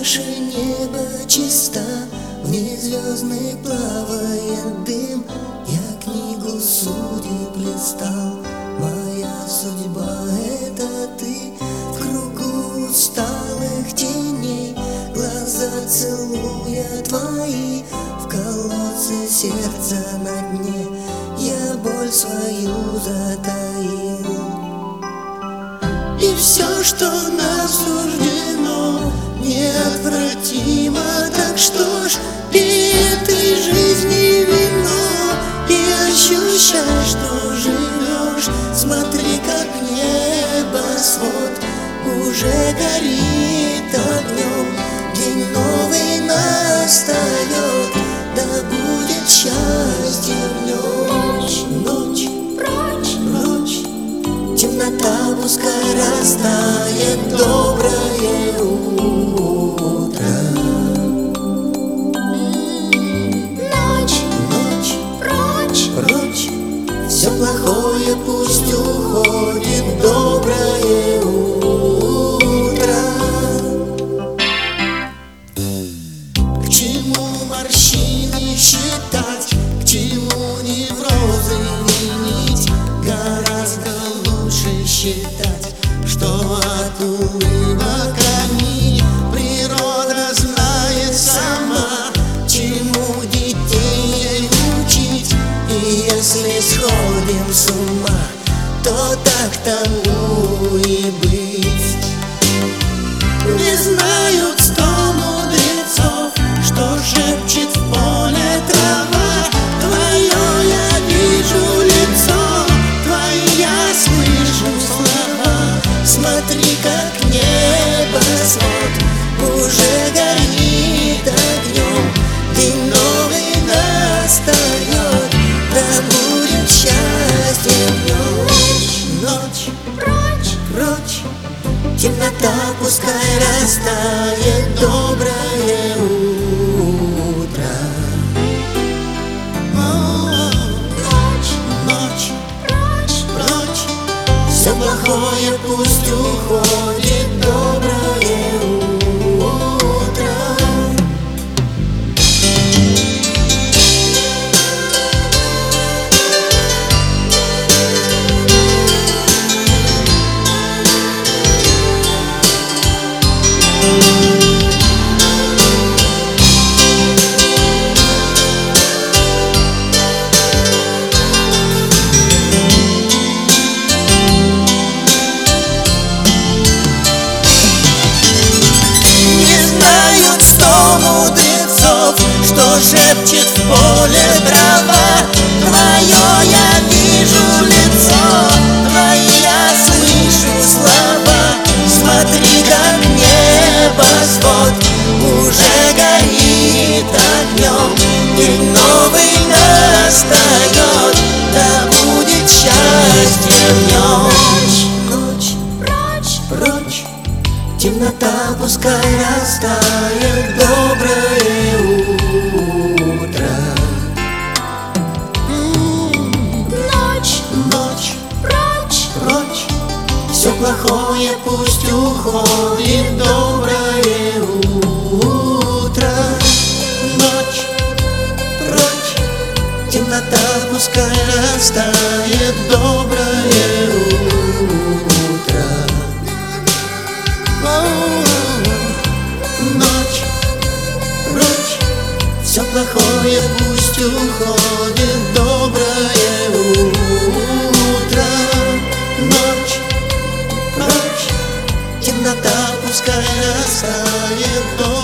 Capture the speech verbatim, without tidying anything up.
Наше небо чисто, в ней звездных плавает дым. Я книгу судеб листал, моя судьба — это ты. В кругу усталых теней глаза целуя твои, в колодце сердца на дне я боль свою затаил. И все, что нам суждено, неотвратимо. Так что ж, пей этой жизни вино и ощущай, что живешь. Смотри, как небосвод уже горит огнем. День новый настает, да будет счастье в нем. Ночь, прочь, прочь, темнота пускай растает, доброе утро. Ночь, ночь, прочь, прочь, все плохое пусть уходит, доброе утро. К чему морщины считать, к чему неврозы винить? Гораздо лучше считать, что от улыбок они природа знает сама, чему детей учить. И если сходим с ума, то так тому и быть. Не знают сто мудрецов, что шепчет в поле трава. Твое я вижу лицо, твои я слышу слова. Смотри, как небосвод уже горит огнем. День новый настает, да будет счастье в нем. Ночь, прочь, прочь, темнота пускай растает, доброе утро. Ночь, ночь, прочь, прочь, все плохое пусть уходит, доброе утро. Что шепчет в поле трава. Твое я вижу лицо, твои я слышу слова. Смотри, как небосвод уже горит огнем. День новый настает, да будет счастье в нем. Ночь, прочь, прочь, темнота пускай растает, доброе утро. Ночь, ночь, прочь, прочь, все плохое пусть уходит, доброе утро. Ночь, прочь, темнота пускай растает, доброе утро. Ночь, прочь, все плохое пусть уходит, доброе утро. Ночь, прочь, темнота пускай растает, доброе утро.